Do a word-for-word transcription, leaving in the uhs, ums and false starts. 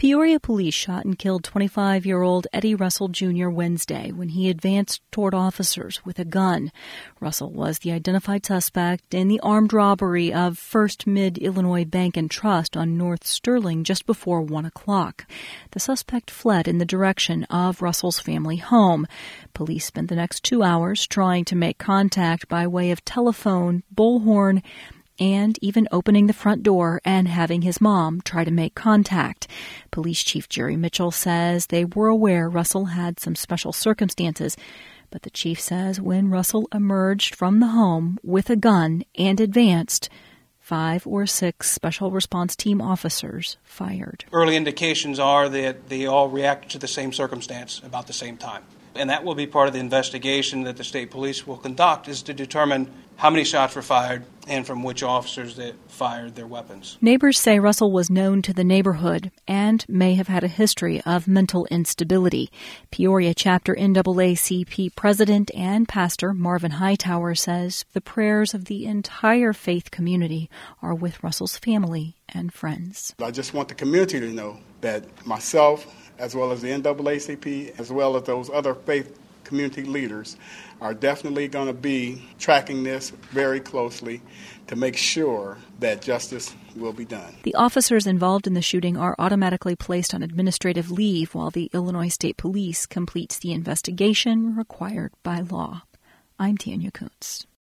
Peoria police shot and killed twenty-five-year-old Eddie Russell Junior Wednesday when he advanced toward officers with a gun. Russell was the identified suspect in the armed robbery of First Mid-Illinois Bank and Trust on North Sterling just before one o'clock. The suspect fled in the direction of Russell's family home. Police spent the next two hours trying to make contact by way of telephone, bullhorn, and even opening the front door and having his mom try to make contact. Police Chief Jerry Mitchell says they were aware Russell had some special circumstances, but the chief says when Russell emerged from the home with a gun and advanced, five or six special response team officers fired. Early indications are that they all reacted to the same circumstance about the same time. And that will be part of the investigation that the state police will conduct, is to determine how many shots were fired and from which officers that fired their weapons. Neighbors say Russell was known to the neighborhood and may have had a history of mental instability. Peoria Chapter N double A C P President and Pastor Marvin Hightower says the prayers of the entire faith community are with Russell's family and friends. I just want the community to know that myself, as well as the N double A C P, as well as those other faith community leaders, are definitely going to be tracking this very closely to make sure that justice will be done. The officers involved in the shooting are automatically placed on administrative leave while the Illinois State Police completes the investigation required by law. I'm Tanya Kuntz.